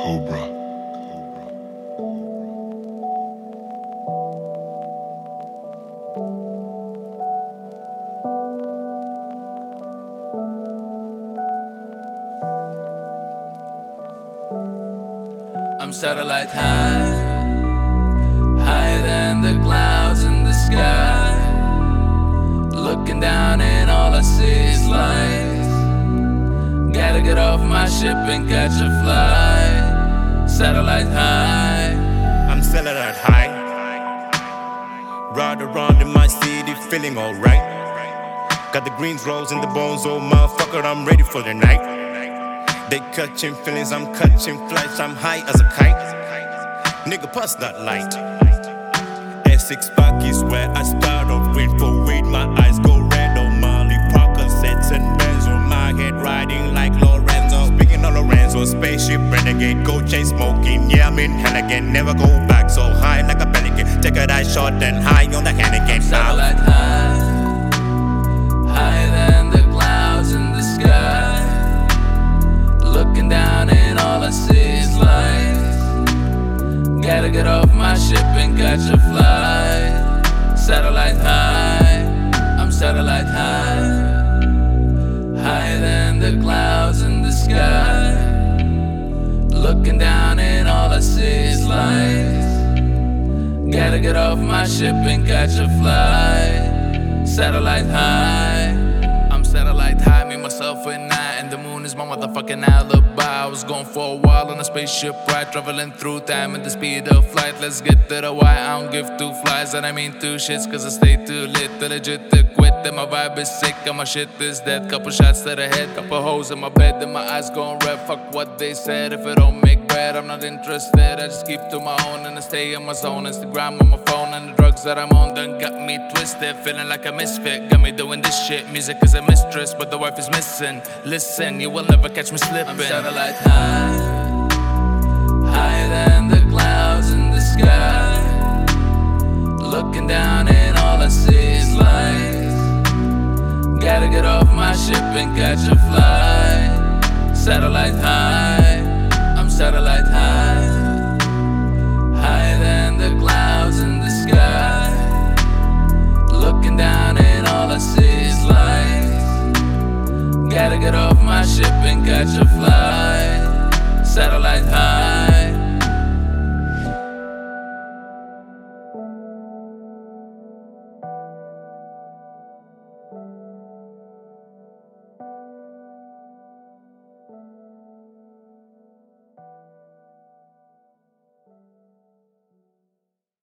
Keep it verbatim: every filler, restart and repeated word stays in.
Cobra. I'm satellite high, higher than the clouds in the sky. Looking down and all I see is lights. Gotta get off my ship and catch a flight. Satellite high. I'm satellite high. Ride around in my city feeling alright. Got the greens, rolls, and the bones, oh motherfucker, I'm ready for the night. They catching feelings, I'm catching flights, I'm high as a kite. Nigga, pass that light. S six pack is where I start off with. For weed, my eyes go red. On Molly Parker sets and bands on my head, riding like Lorenzo. Speaking of Lorenzo, spaceship renegade, go chain smoking. Yeah, I'm in hell again, never go back. So high like a pelican, take a dive shot, then high on the hand again. Satellite high, higher than the clouds in the sky. Looking down and all I see is lights. Gotta get off my ship and catch a flight. Satellite high, I'm satellite high. Higher than the clouds in the sky. Looking down and all I see is lights. Gotta get off my ship and catch a flight. Satellite high, I'm satellite high, me, myself, and I. And the moon is my motherfucking alibi. I was going for a while on a spaceship ride, traveling through time at the speed of flight. Let's get to the why. I don't give two flies, and I mean two shits, cause I stay too lit, too legit to quit. And my vibe is sick, and my shit is dead. Couple shots to the head, couple holes in my bed, and my eyes going red. Fuck what they said, if it don't make bread, I'm not interested. I just keep to my own and I stay in my zone. Instagram on my phone, and the drugs that I'm on done got me twisted. Feeling like a misfit, got me doing this shit. Music is a mistress, but the wife is missing. Listen, you will never catch me slipping. I'm satellite high, higher than the clouds in the sky. Looking down and all I see is lights. Gotta get off my ship and catch a flight. Satellite high, I'm satellite high. Higher than the clouds in the sky. Looking down and all I see is lights. Gotta get off my ship and catch a flight.